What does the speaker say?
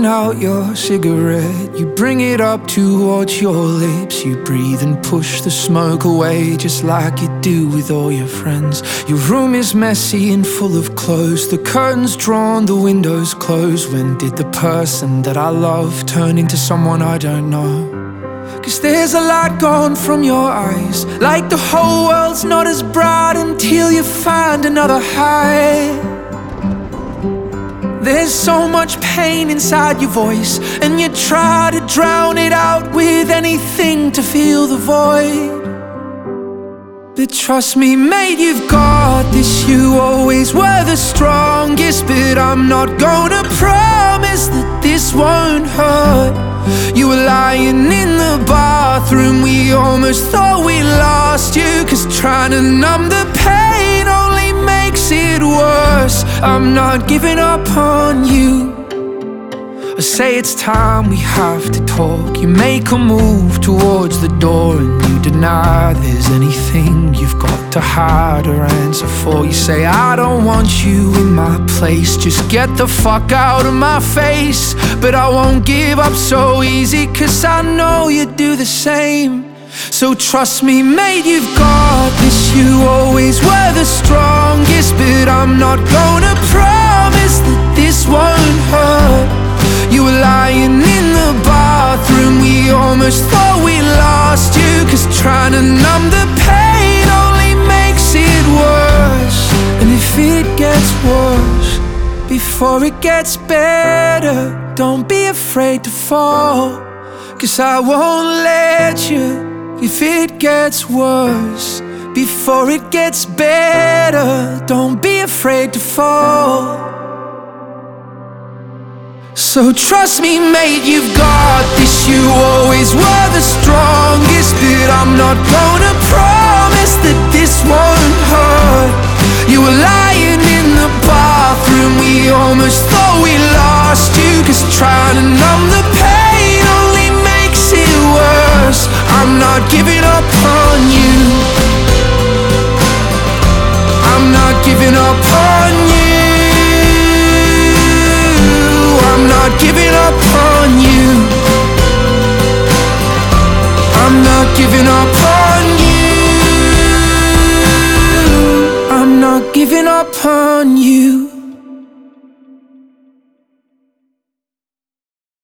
blowing out your cigarette. You bring it up towards your lips. You breathe and push the smoke away, just like you do with all your friends. Your room is messy and full of clothes, the curtains drawn, the windows closed. When did the person that I love turn into someone I don't know? 'Cause there's a light gone from your eyes, like the whole world's not as bright until you find another high. There's so much pain inside your voice, and you try to drown it out with anything to fill the void. But trust me, mate, you've got this. You always were the strongest, but I'm not gonna promise that this won't hurt. You were lying in the bathroom, we almost thought we lost you, 'cause trying to numb the pain only makes it worse. I'm not giving up on you. I say it's time we have to talk. You make a move towards the door and you deny there's anything you've got to hide or answer for. You say, I don't want you in my place, just get the fuck out of my face. But I won't give up so easy, 'cause I know you do the same. So trust me, mate, you've got this. You always were the strongest, but I'm not gonna promise that this won't hurt. You were lying in the bathroom, we almost thought we lost you, 'cause trying to numb the pain only makes it worse. And if it gets worse before it gets better, don't be afraid to fall, 'cause I won't let you. If it gets worse before it gets better, don't be afraid to fall. So trust me, mate, you've got this. You always were the strongest, but I'm not gonna promise that this won't hurt. You were lying in the bathroom, we almost thought we lost you, 'cause trying to numb the pain only makes it worse. I'm not giving up on you. I'm not giving up on you. I'm not giving